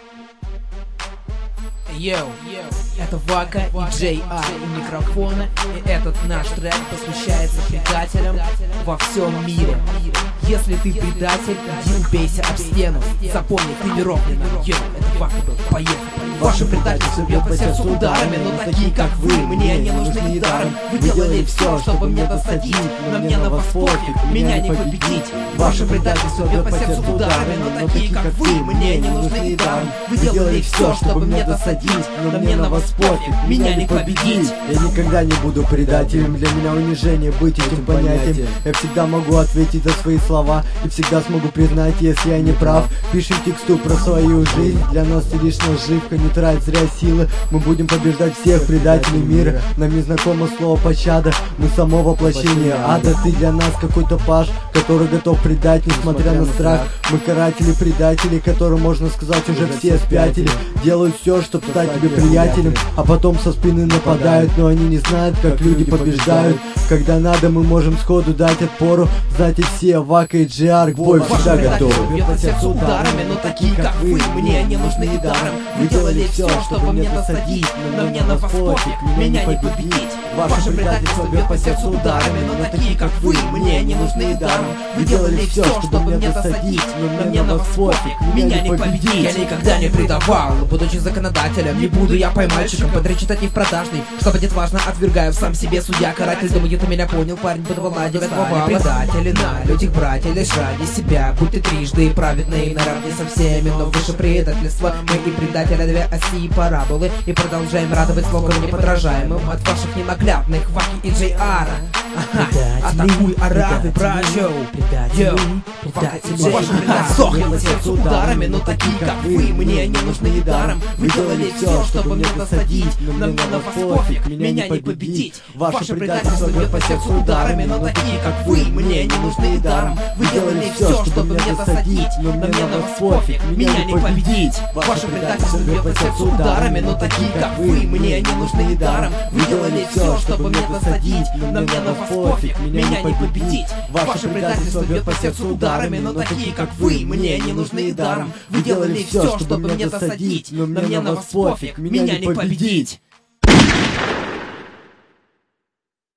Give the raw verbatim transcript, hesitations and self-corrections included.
Йоу, это Вака и Джей Ар у микрофона, и этот наш трек посвящается предателям во всем мире. Если ты предатель, иди убейся об стену. Запомни, ты не ровный нам. Йоу, это Вака был, поехали. Ваше предательство бьет по сердцу ударами, но такие как вы мне не нужны и даром. Вы делали все, чтобы мне досадить, но мне на вас пофиг, меня не победить. Ваше предательство бьет по сердцу ударами, но такие как вы мне не нужны и даром. Вы делали все, чтобы мне досадить, но мне на вас пофиг, меня не победить. Я никогда не буду предателем, для меня унижение быть этим понятием. Я всегда могу ответить за свои слова и всегда смогу признать, если я не прав. Пишем тексту про свою жизнь, для нас ты лишь наживка, не трать зря силы. Мы будем побеждать всех предателей мира. Нам не знакомо слово пощада, мы само воплощение ада. Ты для нас какой-то паж, который готов предать, несмотря на страх. Мы каратели-предатели, которым, можно сказать, уже все спятили. Делают все, чтобы стать тебе приятелем, а потом со спины нападают. Но они не знают, как люди побеждают. Когда надо, мы можем сходу дать отпору. Знаете все, Вака и Джей Ар к бою всегда готовы. Бьет по сердцу ударами, но такие как вы мне не нужны и даром. Вы делали все, чтобы мне досадить, но мне на вас пофиг, меня не победить. Ваше предательство бьет по сердцу ударами, но такие как вы мне не нужны и даром. Вы делали все, чтобы мне досадить, но мне на вас пофиг, меня не победить. Я никогда не предавал, будучи законодателем, не буду я поймальчиком, подречитать не в продажный. Что будет важно, отвергаю в сам себе судья каратель. Думаю, ты меня понял, парень, под волна девятого вала. Предатели на людях братья лишь ради себя, будь ты трижды праведный наравне со всеми, но выше предательства мы и предатели две оси и параболы. И продолжаем радовать слоганом неподражаемым от ваших ненаглядных Ваки и Джей Ара. Атакуй, арабы, братья. Йоу, ваше предательство бьет по сердцу ударами, но такие как вы мне не нужны и даром. Вы делали все, чтобы мне досадить, но мне на вас пофиг, меня не победить. Ваше предательство бьет по сердцу ударами, но такие как вы мне не нужны и даром. Вы делали все, чтобы мне досадить, но мне на вас пофиг, меня не победить. Ваше предательство бьет по сердцу ударами, но такие как вы мне не нужны и даром. Вы делали все, чтобы мне досадить, но мне на вас пофиг, меня не победить. Ваше предательство бьет по сердцу ударами, но такие как вы мне не нужны и даром. Вы делали все, чтобы мне досадить, но мне на вас пофиг, меня не победить.